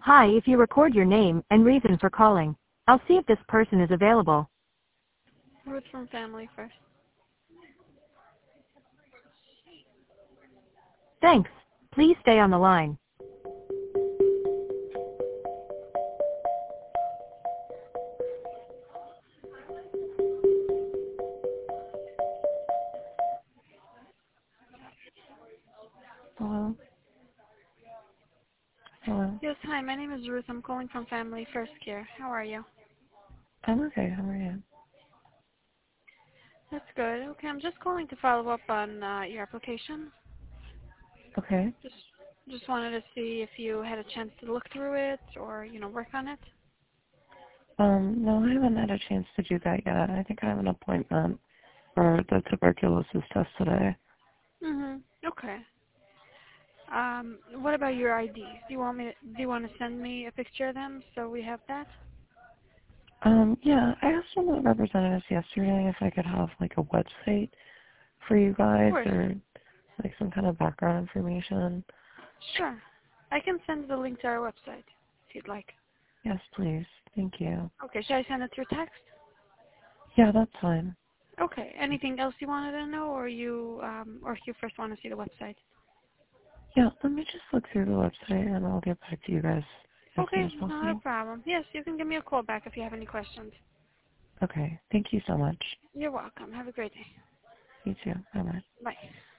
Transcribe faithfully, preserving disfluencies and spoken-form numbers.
Hi, if you record your name and reason for calling, I'll see if this person is available. Ruth from Family First. Thanks. Please stay on the line. Hello? Hello? Yes, hi, my name is Ruth. I'm calling from Family First Care. How are you? I'm okay. How are you? That's good. Okay, I'm just calling to follow up on uh, your application. Okay. Just just wanted to see if you had a chance to look through it or, you know, work on it. Um, no, I haven't had a chance to do that yet. I think I have an appointment for the tuberculosis test today. Mhm. Okay. Um, what about your I Ds? Do you want me? To, do you want to send me a picture of them so we have that? Um, yeah, I asked one of the representatives yesterday if I could have, like, a website for you Of guys course. or, like, some kind of background information. Sure. I can send the link to our website if you'd like. Yes, please. Thank you. Okay. Should I send it through text? Yeah, that's fine. Okay. Anything else you wanted to know, or you, um, or if you first want to see the website? Yeah, let me just look through the website and I'll get back to you guys as soon Okay, as not a possible. problem. Yes, you can give me a call back if you have any questions. Okay. Thank you so much. You're welcome. Have a great day. You too. Bye-bye. Bye.